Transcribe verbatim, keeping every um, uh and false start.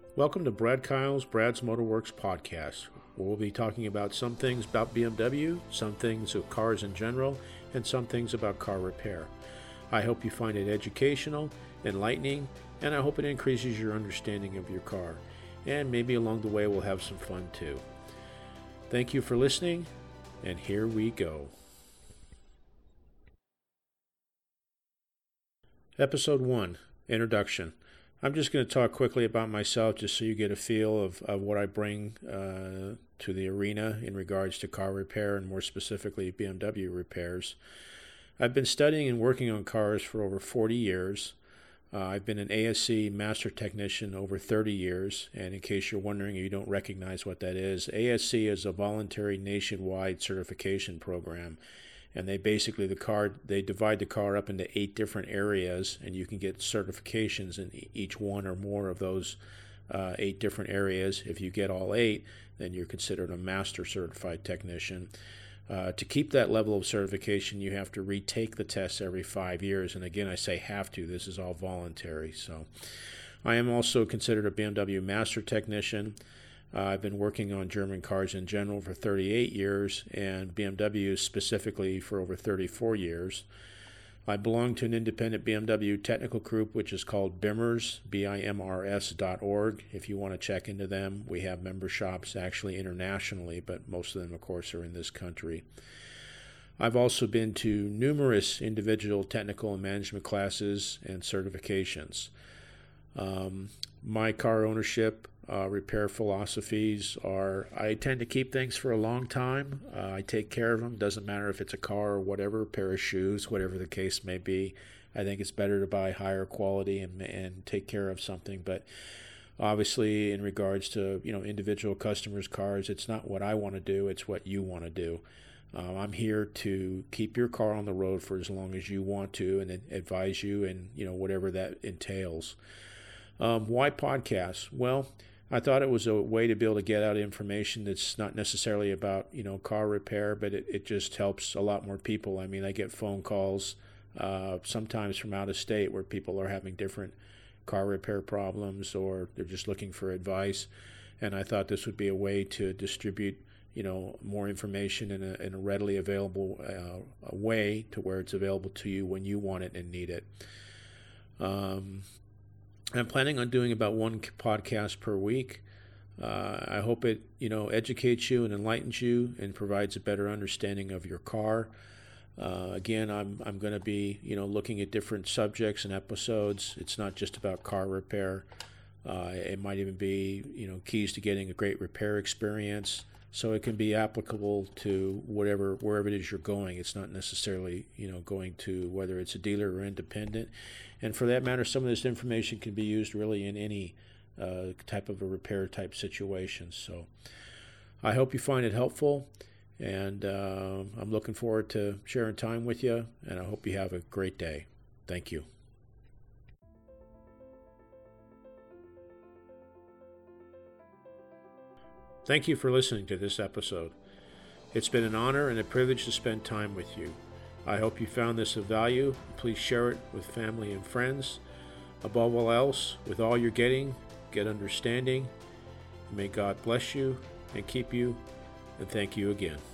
Welcome to Brad Kyle's Brad's Motorworks podcast, where we'll be talking about some things about B M W, some things of cars in general, and some things about car repair. I hope you find it educational, enlightening, and I hope it increases your understanding of your car. And maybe along the way we'll have some fun too. Thank you for listening, and here we go. Episode one, Introduction. I'm just going to talk quickly about myself just so you get a feel of, of what I bring uh, to the arena in regards to car repair and more specifically B M W repairs. I've been studying and working on cars for over forty years. Uh, I've been an A S C Master Technician over thirty years, and in case you're wondering or you don't recognize what that is, A S C is a voluntary nationwide certification program. And they basically, the car, they divide the car up into eight different areas, and you can get certifications in each one or more of those uh, eight different areas. If you get all eight, then you're considered a master certified technician. Uh, to keep that level of certification, you have to retake the tests every five years. And again, I say have to, this is all voluntary. So I am also considered a B M W master technician. Uh, I've been working on German cars in general for thirty-eight years and B M W specifically for over thirty-four years. I belong to an independent B M W technical group which is called BIMRS, B I M R S dot org. If you want to check into them, we have member shops actually internationally, but most of them, of course, are in this country. I've also been to numerous individual technical and management classes and certifications. Um, my car ownership Uh, repair philosophies are I tend to keep things for a long time. Uh, I take care of them. Doesn't matter if it's a car or whatever, a pair of shoes, whatever the case may be. I think it's better to buy higher quality and and take care of something. But obviously, in regards to you know individual customers' cars, it's not what I want to do. It's what you want to do. Uh, I'm here to keep your car on the road for as long as you want to, and advise you, and you know whatever that entails. Um, why podcasts? Well, I thought it was a way to be able to get out information that's not necessarily about, you know, car repair, but it, it just helps a lot more people. I mean, I get phone calls uh, sometimes from out of state where people are having different car repair problems or they're just looking for advice. And I thought this would be a way to distribute, you know, more information in a, in a readily available uh, way to where it's available to you when you want it and need it. Um, I'm planning on doing about one podcast per week. Uh, I hope it, you know, educates you and enlightens you and provides a better understanding of your car. Uh, again, I'm I'm going to be, you know, looking at different subjects and episodes. It's not just about car repair. Uh, it might even be, you know, keys to getting a great repair experience. So it can be applicable to whatever, wherever it is you're going. It's not necessarily, you know, going to whether it's a dealer or independent. And for that matter, some of this information can be used really in any uh, type of a repair type situation. So I hope you find it helpful, and uh, I'm looking forward to sharing time with you, and I hope you have a great day. Thank you. Thank you for listening to this episode. It's been an honor and a privilege to spend time with you. I hope you found this of value. Please share it with family and friends. Above all else, with all you're getting, get understanding. May God bless you and keep you, and thank you again.